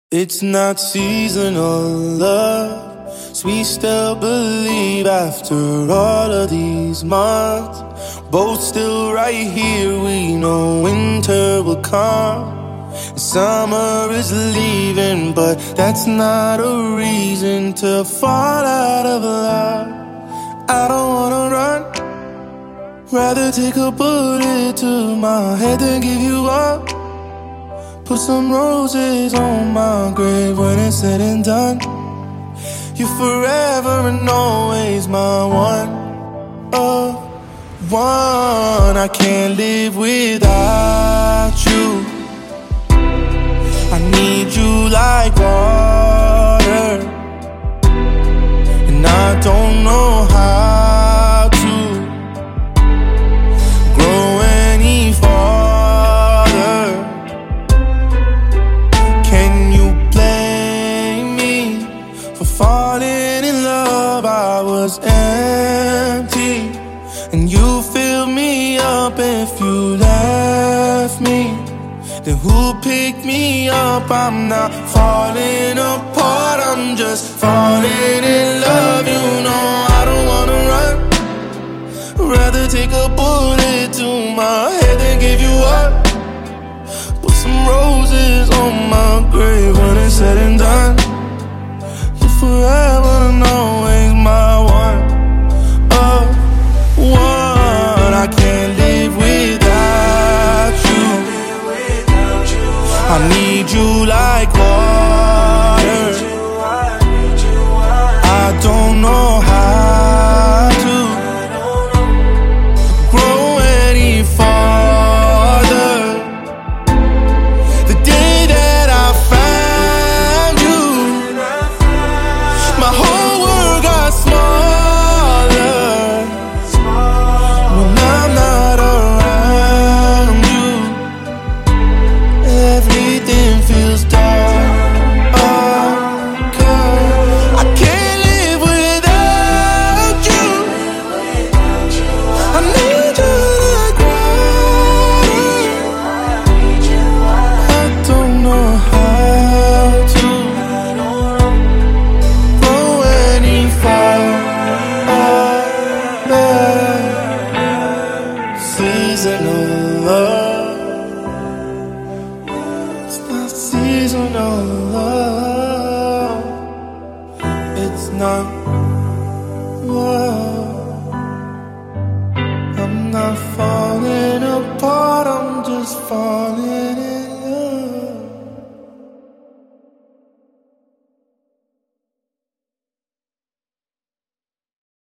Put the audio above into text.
It's not seasonal love, so we still believe after all of these months. Both still right here, we know winter will come and summer is leaving, but that's not a reason to fall out of love. I don't wanna run, rather take a bullet to my head than give you up. Put some roses on my grave when it's said and done. You're forever and always my one of one. I can't live without you. I need you like water, and I don't know how to grow any farther. Can you blame me for falling in love? I was empty, and you filled me up. If you left me, then who picked me up? I'm not falling apart, I'm just falling in love. You know I don't wanna run, rather take a bullet to my head than give you up. Put some roses on my grave when it's said and done. You're forever and always my one of one. I can't live without you. I need you like water. I don't know how to grow any farther. The day that I found you, my whole world got smaller. When I'm not around you, everything feels dark. I can't live without you. I need you like water. I don't know how to go any farther. Seasonal love, it's not seasonal love. It's not.